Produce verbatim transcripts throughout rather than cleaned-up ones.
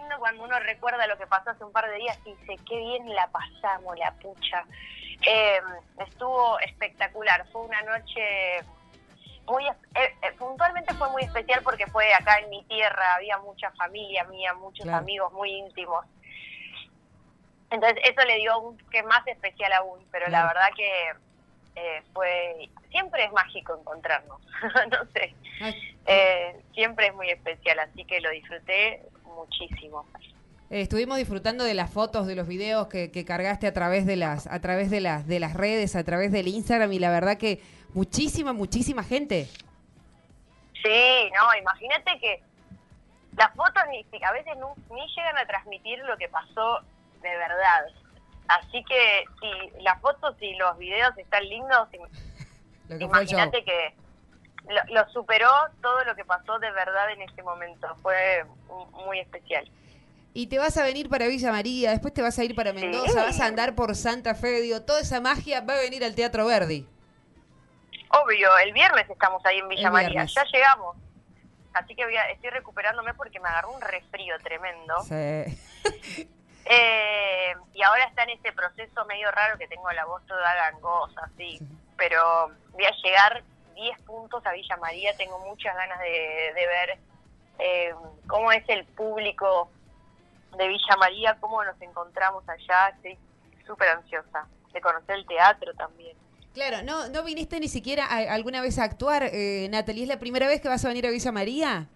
lindo cuando uno recuerda lo que pasó hace un par de días y dice, qué bien la pasamos, la pucha. Eh, estuvo espectacular, fue una noche muy, eh, eh, puntualmente fue muy especial porque fue acá en mi tierra, había mucha familia mía, muchos claro. amigos muy íntimos. Entonces eso le dio un que más especial aún, pero claro. la verdad que eh, fue, siempre es mágico encontrarnos, no sé, eh, siempre es muy especial, así que lo disfruté muchísimo. Eh, estuvimos disfrutando de las fotos, de los videos que, que cargaste a través de las, a través de las, de las redes, a través del Instagram, y la verdad que muchísima, muchísima gente. Sí, no, imagínate que las fotos ni, a veces no, ni llegan a transmitir lo que pasó de verdad. Así que si las fotos y los videos están lindos, imagínate que lo, lo superó todo lo que pasó de verdad en ese momento. Fue muy especial. Y te vas a venir para Villa María, después te vas a ir para Mendoza, sí. vas a andar por Santa Fe, digo, toda esa magia va a venir al Teatro Verdi. Obvio, el viernes estamos ahí en Villa María, ya llegamos. Así que voy a, estoy recuperándome porque me agarró un resfrío tremendo. Sí. Eh, y ahora está en este proceso medio raro que tengo la voz toda gangosa, así. Sí. Pero voy a llegar diez puntos a Villa María, tengo muchas ganas de, de ver eh, cómo es el público de Villa María, cómo nos encontramos allá. Estoy súper ansiosa de conocer el teatro también. Claro, no no viniste ni siquiera a, alguna vez a actuar, eh, Natalie, ¿es la primera vez que vas a venir a Villa María?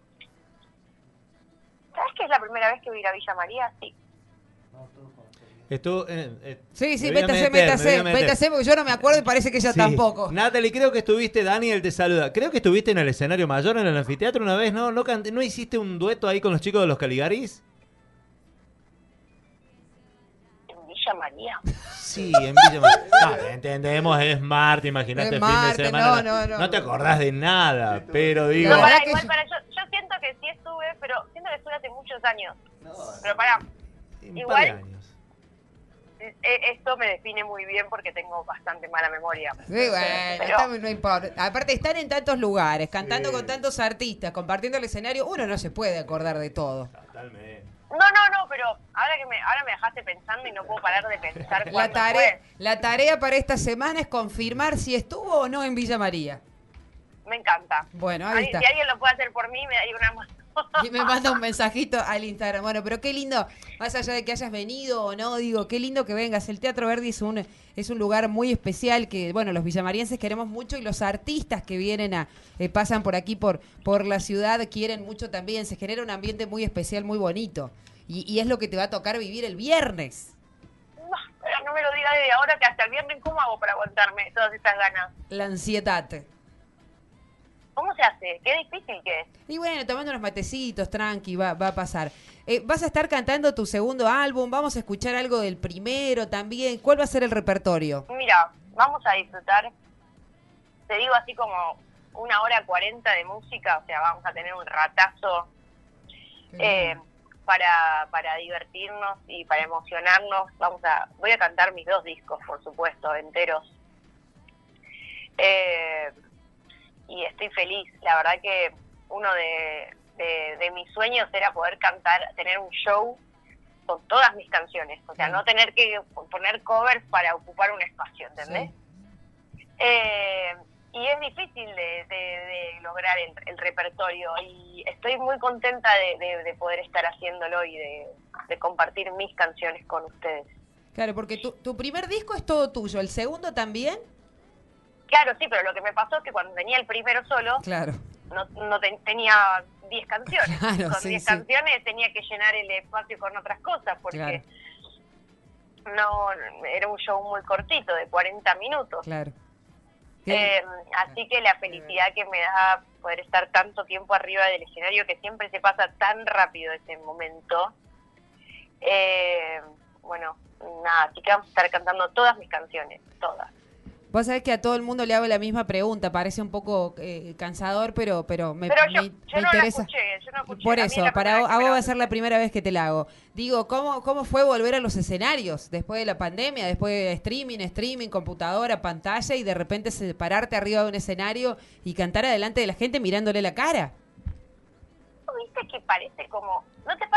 ¿Sabes que es la primera vez que voy a ir a Villa María? Sí. Estuvo, eh, eh, sí, sí, métase, métase, métase, porque yo no me acuerdo y parece que ella sí. tampoco. Natalie, creo que estuviste, Daniel te saluda, creo que estuviste en el escenario mayor, en el anfiteatro una vez, ¿no? ¿No, cante, ¿no hiciste un dueto ahí con los chicos de los Caligaris? ¿En Villa María? Sí, en Villa María. No, entendemos, es Marte, imagínate el fin de semana. No, no, no. No te acordás de nada, pero digo... No, para, igual, para, yo, yo siento que sí estuve, pero siento que estuve hace muchos años. No, pero para, igual... Esto me define muy bien porque tengo bastante mala memoria. Sí, bueno, pero... estamos, no importa. Aparte, estar en tantos lugares, cantando sí. con tantos artistas, compartiendo el escenario, uno no se puede acordar de todo. Totalmente. No, no, no, pero ahora que me, ahora me dejaste pensando y no puedo parar de pensar la tarea, fue. La tarea para esta semana es confirmar si estuvo o no en Villa María. Me encanta. Bueno, ahí está. Si alguien lo puede hacer por mí, me da una mano. Y me manda un mensajito al Instagram. Bueno, pero qué lindo, más allá de que hayas venido o no, digo, qué lindo que vengas. El Teatro Verdi es un, es un lugar muy especial que, bueno, los villamarienses queremos mucho y los artistas que vienen a, eh, pasan por aquí, por, por la ciudad, quieren mucho también. Se genera un ambiente muy especial, muy bonito. Y, y es lo que te va a tocar vivir el viernes. No, pero no me lo digas desde ahora, que hasta el viernes, ¿cómo hago para aguantarme todas estas ganas? La ansiedad. ¿Cómo se hace? Qué difícil que es. Y bueno, tomando unos matecitos, tranqui, va, va a pasar. Eh, ¿Vas a estar cantando tu segundo álbum? ¿Vamos a escuchar algo del primero también? ¿Cuál va a ser el repertorio? Mira, vamos a disfrutar, te digo así como una hora cuarenta de música, o sea, vamos a tener un ratazo eh, para, para divertirnos y para emocionarnos. Vamos a, voy a cantar mis dos discos, por supuesto, enteros. Eh... Y estoy feliz, la verdad que uno de, de, de mis sueños era poder cantar, tener un show con todas mis canciones, o sea, no tener que poner covers para ocupar un espacio, ¿entendés? Sí. Eh, y es difícil de, de, de lograr el, el repertorio y estoy muy contenta de, de, de poder estar haciéndolo y de, de compartir mis canciones con ustedes. Claro, porque tu, tu primer disco es todo tuyo, ¿el segundo también? Claro, sí, pero lo que me pasó es que cuando tenía el primero solo, claro. no, no te, tenía diez canciones. Claro, con sí, diez sí. canciones tenía que llenar el espacio con otras cosas, porque claro. no era un show muy cortito, de cuarenta minutos. Claro. Eh, así que la felicidad que me da poder estar tanto tiempo arriba del escenario, que siempre se pasa tan rápido ese momento. Eh, bueno, nada, así que vamos a estar cantando todas mis canciones, todas. Vos sabés que a todo el mundo le hago la misma pregunta, parece un poco eh, cansador, pero pero me, pero yo, me, yo me no interesa. La escuché, yo no escuché. Por eso, para a vos va a ser la primera vez que te la hago. Digo, ¿cómo cómo fue volver a los escenarios después de la pandemia, después de streaming, streaming, computadora, pantalla y de repente se, pararte arriba de un escenario y cantar adelante de la gente mirándole la cara? ¿Viste que parece como, no te pasa que como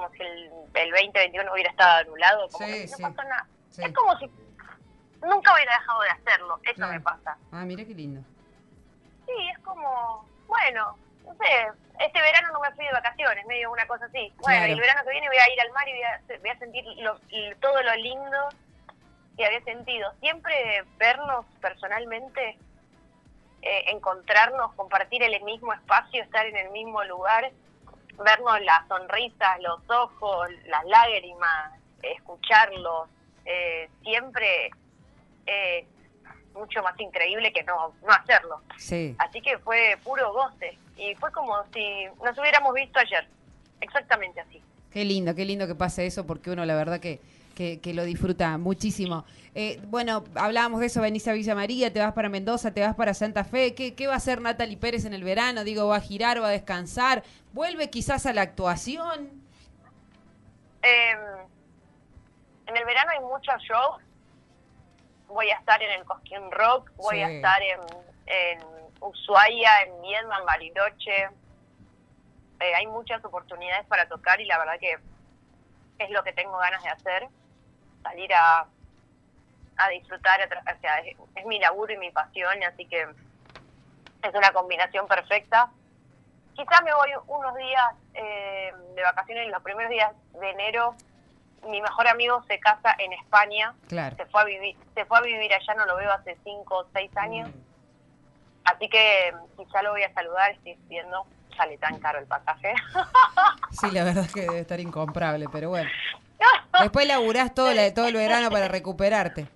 como si el, el veinte veintiuno hubiera estado anulado, como Sí, que sí. no pasó nada. Sí. Es como si nunca hubiera dejado de hacerlo, eso Claro. me pasa. Ah, mira qué lindo. Sí, es como, bueno, no sé, este verano no me fui de vacaciones, medio una cosa así. Bueno, Claro. y el verano que viene voy a ir al mar y voy a, voy a sentir lo- y todo lo lindo que había sentido. Siempre vernos personalmente, eh, encontrarnos, compartir el mismo espacio, estar en el mismo lugar, vernos las sonrisas, los ojos, las lágrimas, escucharlos, eh, siempre es mucho más increíble que no, no hacerlo. Sí. Así que fue puro goce y fue como si nos hubiéramos visto ayer, exactamente así. Qué lindo, qué lindo que pase eso porque uno la verdad que, que, que lo disfruta muchísimo. Eh, bueno, hablábamos de eso, venís a Villa María, te vas para Mendoza, te vas para Santa Fe. ¿Qué, qué va a hacer Natalie Pérez en el verano? Digo, ¿va a girar, va a descansar? ¿Vuelve quizás a la actuación? Eh, en el verano hay muchos shows. Voy a estar en el Cosquín Rock, voy Sí. a estar en, en Ushuaia, en Viedma, en Bariloche. Eh, hay muchas oportunidades para tocar y la verdad que es lo que tengo ganas de hacer, salir a, a disfrutar, a tra- o sea, es, es mi laburo y mi pasión, así que es una combinación perfecta. Quizás me voy unos días eh, de vacaciones, los primeros días de enero. Mi mejor amigo se casa en España, Claro. se fue a vivir, se fue a vivir allá, no lo veo hace cinco o seis años, Mm. así que quizá lo voy a saludar, estoy viendo, sale tan caro el pasaje. Sí, la verdad es que debe estar incomparable, pero bueno. Después laburás todo, la, todo el verano para recuperarte.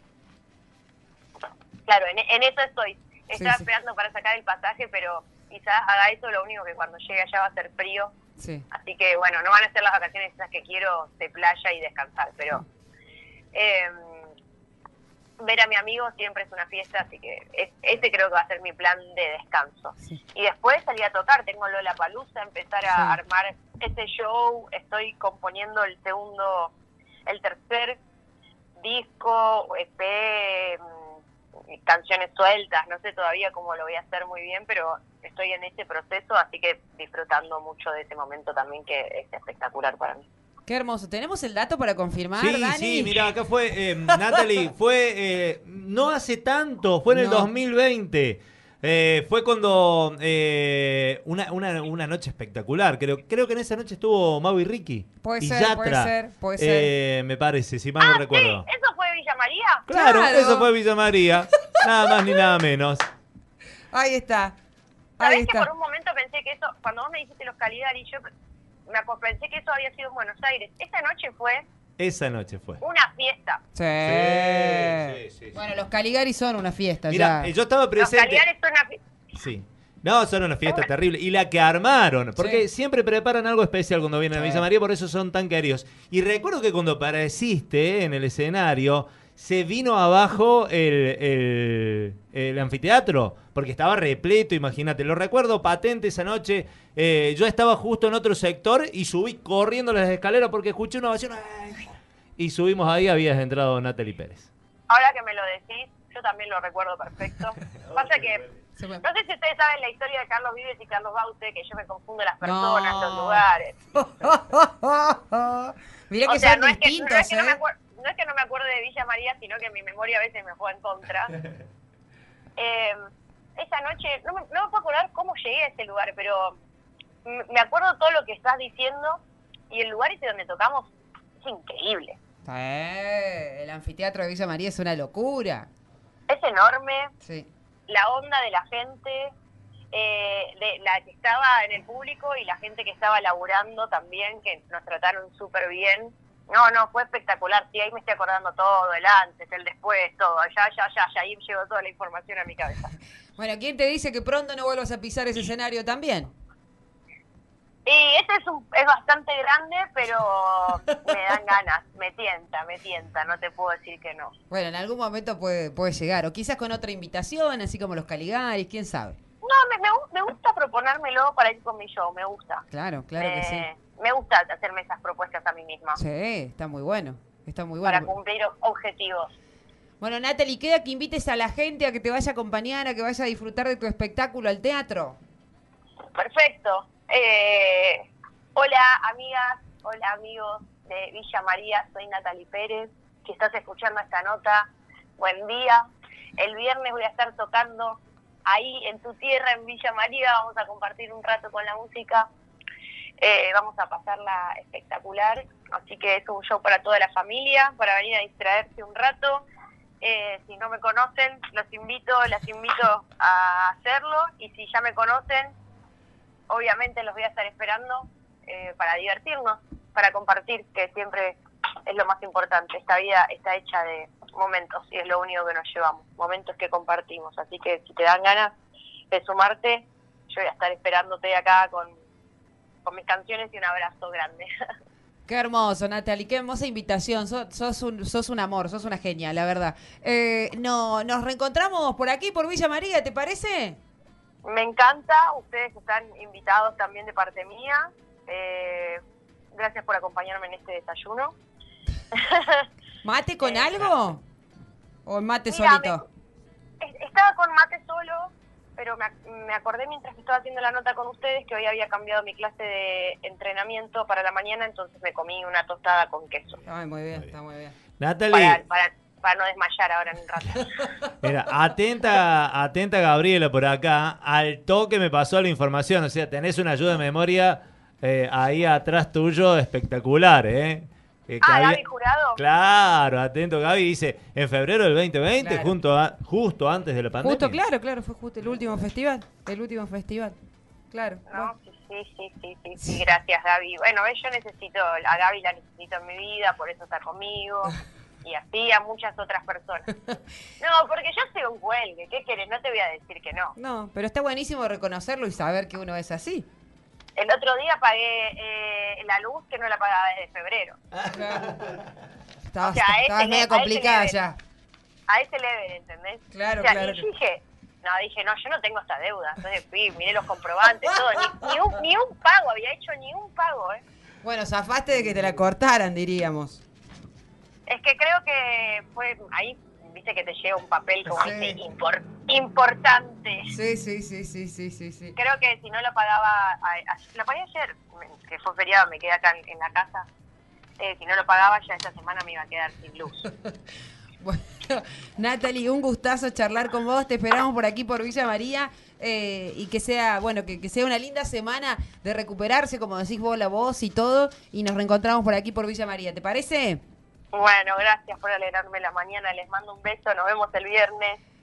Claro, en, en eso estoy, estaba sí. esperando para sacar el pasaje, pero quizás haga eso, lo único que cuando llegue allá va a ser frío, Sí. así que bueno, no van a ser las vacaciones esas que quiero de playa y descansar, pero eh, ver a mi amigo siempre es una fiesta, así que es, ese creo que va a ser mi plan de descanso. Sí. Y después salir a tocar, tengo Lollapalooza, empezar a Sí. armar ese show, estoy componiendo el segundo, el tercer disco, E P, mm, canciones sueltas, no sé todavía cómo lo voy a hacer muy bien, pero estoy en ese proceso, así que disfrutando mucho de ese momento también que es espectacular para mí. Qué hermoso. ¿Tenemos el dato para confirmar, Sí, Dani? sí, mira, acá fue, eh, Natalie, fue eh, no hace tanto, fue en el No. dos mil veinte. Eh, fue cuando eh, una, una, una noche espectacular, creo creo que en esa noche estuvo Mau y Ricky. Puede y ser, Yatra, puede ser, puede eh, me parece, si mal no Ah, recuerdo. sí, ¿eso fue Villa María? Claro, Claro. eso fue Villa María, nada más ni nada menos. Ahí está. ¿Sabés Ahí que está. por un momento pensé que eso, cuando vos me dijiste los Caligari, yo me acu- pensé que eso había sido en Buenos Aires? Esa noche fue Esa noche fue. una fiesta. Sí. Sí, sí, sí, sí. Bueno, los Caligari son una fiesta. Mira, ya. eh, yo estaba Los presente. Caligari son una fiesta. Sí. No, son una fiesta terrible. Y la que armaron, porque Sí. siempre preparan algo especial cuando vienen a Sí. Villa María, por eso son tan queridos. Y recuerdo que cuando apareciste en el escenario, se vino abajo el, el- el anfiteatro, porque estaba repleto, imagínate. Lo recuerdo patente esa noche. Eh, yo estaba justo en otro sector y subí corriendo las escaleras porque escuché una ovación. ¡Ay! Y subimos ahí, habías entrado Natalie Pérez. Ahora que me lo decís, yo también lo recuerdo perfecto. Pasa que, Se fue. no sé si ustedes saben la historia de Carlos Vives y Carlos Baute, que yo me confundo las personas, No. los lugares. Mirá O que sea, son no es que, no, distintos, es que no, me ¿eh? acuer- no es que no me acuerde de Villa María, sino que mi memoria a veces me juega en contra. Eh, esa noche, no me, no me puedo acordar cómo llegué a ese lugar, pero m- me acuerdo todo lo que estás diciendo y el lugar ese donde tocamos es increíble. Eh, el anfiteatro de Villa María es una locura. Es enorme, Sí. la onda de la gente, eh, de la que estaba en el público y la gente que estaba laburando también, que nos trataron súper bien. No, no, fue espectacular. Sí, ahí me estoy acordando todo, el antes, el después, todo. Ya, ya, ya, ya, ahí llegó toda la información a mi cabeza. Bueno, ¿quién te dice que pronto no vuelvas a pisar ese escenario también? Y ese es, un, es bastante grande, pero me dan ganas, me tienta, me tienta, no te puedo decir que no. Bueno, en algún momento puede, puede llegar. O quizás con otra invitación, así como los Caligaris, quién sabe. No, me, me, gu- me gusta proponérmelo para ir con mi show, me gusta. Claro, claro que sí. Eh, Me gusta hacerme esas propuestas a mí misma, Sí, está muy bueno. Está muy para bueno. cumplir o- objetivos. Bueno, Natalie, queda que invites a la gente a que te vaya a acompañar, a que vaya a disfrutar de tu espectáculo al teatro. Perfecto. Eh, hola, amigas, hola amigos de Villa María, soy Natalie Pérez, si estás escuchando esta nota, buen día. El viernes voy a estar tocando ahí en tu tierra, en Villa María, vamos a compartir un rato con la música, eh, vamos a pasarla espectacular, así que es un show para toda la familia, para venir a distraerse un rato. Eh, si no me conocen, los invito, las invito a hacerlo, y si ya me conocen, obviamente los voy a estar esperando eh, para divertirnos, para compartir, que siempre es lo más importante. Esta vida está hecha de momentos y es lo único que nos llevamos, momentos que compartimos. Así que si te dan ganas de sumarte, yo voy a estar esperándote acá con, con mis canciones y un abrazo grande. Qué hermoso, Natalie, qué hermosa invitación. Sos, sos, un, sos un amor, sos una genia, la verdad. Eh, no, nos reencontramos por aquí, por Villa María, ¿te parece? Me encanta, ustedes están invitados también de parte mía. Eh, gracias por acompañarme en este desayuno. ¿Mate con eh, algo? ¿O mate mira, solito? Me, estaba con mate solo, pero me, me acordé mientras que estaba haciendo la nota con ustedes que hoy había cambiado mi clase de entrenamiento para la mañana, entonces me comí una tostada con queso. Ay, muy bien, está muy bien. Natalie. Para, para, para no desmayar ahora en un rato. Mira, atenta, atenta Gabriela por acá. Al toque me pasó la información. O sea, tenés una ayuda de memoria eh, ahí atrás tuyo espectacular, ¿eh? Eh, ah, había... Gaby Jurado. Claro, atento Gaby. Dice, en febrero del veinte veinte, Claro. junto a, justo antes de la pandemia. Justo, claro, claro, fue justo el último festival. El último festival. Claro. No, bueno. sí, sí, sí, sí, sí, sí, gracias Gaby. Bueno, yo necesito, a Gaby la necesito en mi vida, por eso está conmigo. Y así a muchas otras personas. No, porque yo soy un cuelgue, ¿qué querés? No te voy a decir que no. No, pero está buenísimo reconocerlo y saber que uno es así. El otro día pagué eh, la luz que no la pagaba desde febrero. Claro. Estabas, O sea, a ese estabas le- media a ese complicada level. ya. A ese level, ¿entendés? Claro, O sea, claro. y dije, no, dije, no, yo no tengo esta deuda. Entonces fui, miré los comprobantes, todo, ni, ni, un, ni un pago, había hecho ni un pago, ¿eh? Bueno, zafaste de que te la cortaran, diríamos. Es que creo que fue ahí, viste que te llega un papel como Sí. dice, impor- importante. Sí, sí, sí, sí, sí, sí, sí. Creo que si no lo pagaba, a, a- lo pagué ayer, me- que fue feriado, me quedé acá en, en la casa. Eh, si no lo pagaba, ya esta semana me iba a quedar sin luz. Bueno, Natalie, un gustazo charlar con vos. Te esperamos por aquí, por Villa María. Eh, y que sea, bueno, que, que sea una linda semana de recuperarse, como decís vos, la voz y todo. Y nos reencontramos por aquí, por Villa María. ¿Te parece? Bueno, gracias por alegrarme la mañana, les mando un beso, nos vemos el viernes.